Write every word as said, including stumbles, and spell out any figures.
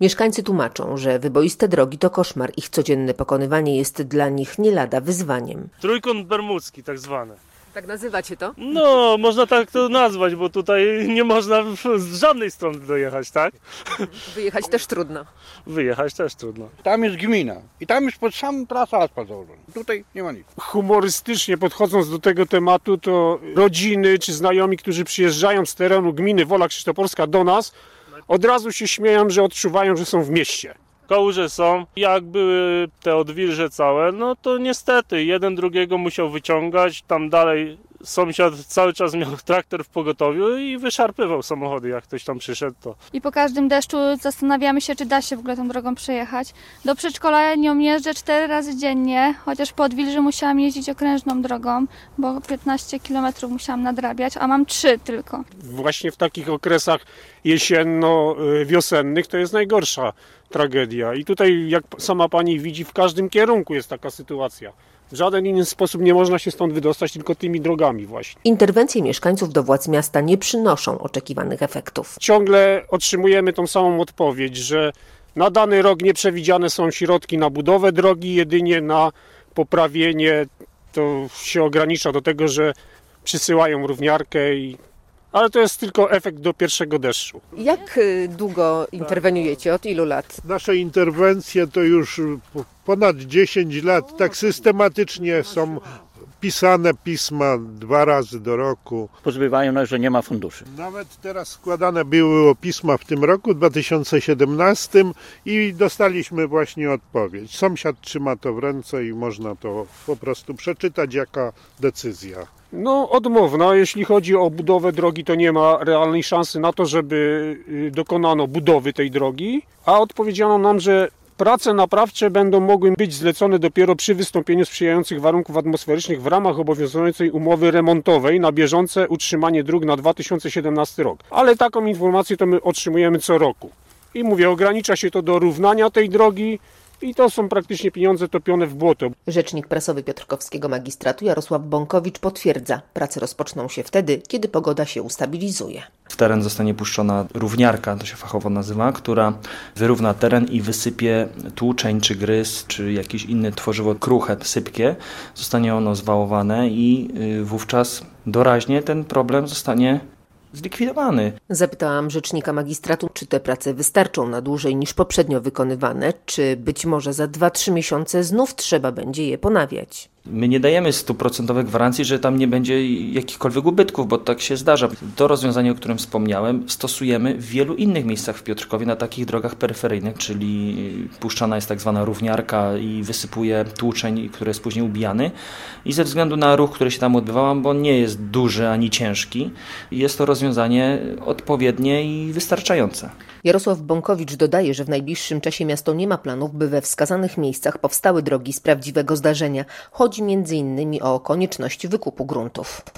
Mieszkańcy tłumaczą, że wyboiste drogi to koszmar. Ich codzienne pokonywanie jest dla nich nie lada wyzwaniem. Trójkąt bermudzki tak zwany. Tak nazywacie to? No, można tak to nazwać, bo tutaj nie można z żadnej strony dojechać, tak? Wyjechać też trudno. Wyjechać też trudno. Tam jest gmina i tam jest pod samą trasę asfalt założony. Tutaj nie ma nic. Humorystycznie podchodząc do tego tematu, to rodziny czy znajomi, którzy przyjeżdżają z terenu gminy Wola Krzyżoporska do nas, od razu się śmieją, że odczuwają, że są w mieście. Kałuże są, jak były te odwilże całe, no to niestety jeden drugiego musiał wyciągać, tam dalej sąsiad cały czas miał traktor w pogotowiu i wyszarpywał samochody, jak ktoś tam przyszedł. To. I po każdym deszczu zastanawiamy się, czy da się w ogóle tą drogą przejechać. Do przedszkola nią jeżdżę cztery razy dziennie, chociaż po Odwilży musiałam jeździć okrężną drogą, bo piętnaście kilometrów musiałam nadrabiać, a mam trzy tylko. Właśnie w takich okresach jesienno-wiosennych to jest najgorsza tragedia. I tutaj, jak sama pani widzi, w każdym kierunku jest taka sytuacja. W żaden inny sposób nie można się stąd wydostać, tylko tymi drogami właśnie. Interwencje mieszkańców do władz miasta nie przynoszą oczekiwanych efektów. Ciągle otrzymujemy tą samą odpowiedź, że na dany rok nie przewidziane są środki na budowę drogi, jedynie na poprawienie. To się ogranicza do tego, że przysyłają równiarkę, i... ale to jest tylko efekt do pierwszego deszczu. Jak długo interweniujecie? Od ilu lat? Nasze interwencje to już ponad dziesięć lat. Tak systematycznie są pisane pisma dwa razy do roku. Pozbywają nas, że nie ma funduszy. Nawet teraz składane były pisma w tym roku, dwa tysiące siedemnastym, i dostaliśmy właśnie odpowiedź. Sąsiad trzyma to w ręce i można to po prostu przeczytać, jaka decyzja. No odmowna, jeśli chodzi o budowę drogi, to nie ma realnej szansy na to, żeby dokonano budowy tej drogi, a odpowiedziano nam, że prace naprawcze będą mogły być zlecone dopiero przy wystąpieniu sprzyjających warunków atmosferycznych w ramach obowiązującej umowy remontowej na bieżące utrzymanie dróg na dwa tysiące siedemnasty rok. Ale taką informację to my otrzymujemy co roku. I mówię, ogranicza się to do równania tej drogi, i to są praktycznie pieniądze topione w błoto. Rzecznik prasowy Piotrkowskiego Magistratu Jarosław Bąkowicz potwierdza, prace rozpoczną się wtedy, kiedy pogoda się ustabilizuje. W teren zostanie puszczona równiarka, to się fachowo nazywa, która wyrówna teren i wysypie tłuczeń, czy gryz, czy jakieś inne tworzywo kruche, sypkie. Zostanie ono zwałowane i wówczas doraźnie ten problem zostanie zlikwidowany. Zapytałam rzecznika magistratu, czy te prace wystarczą na dłużej niż poprzednio wykonywane, czy być może za dwa trzy miesiące znów trzeba będzie je ponawiać. My nie dajemy stuprocentowej gwarancji, że tam nie będzie jakichkolwiek ubytków, bo tak się zdarza. To rozwiązanie, o którym wspomniałem, stosujemy w wielu innych miejscach w Piotrkowie na takich drogach peryferyjnych, czyli puszczana jest tak zwana równiarka i wysypuje tłuczeń, który jest później ubijany. I ze względu na ruch, który się tam odbywa, bo nie jest duży ani ciężki, jest to rozwiązanie odpowiednie i wystarczające. Jarosław Bąkowicz dodaje, że w najbliższym czasie miasto nie ma planów, by we wskazanych miejscach powstały drogi z prawdziwego zdarzenia. Chodzi między innymi o konieczność wykupu gruntów.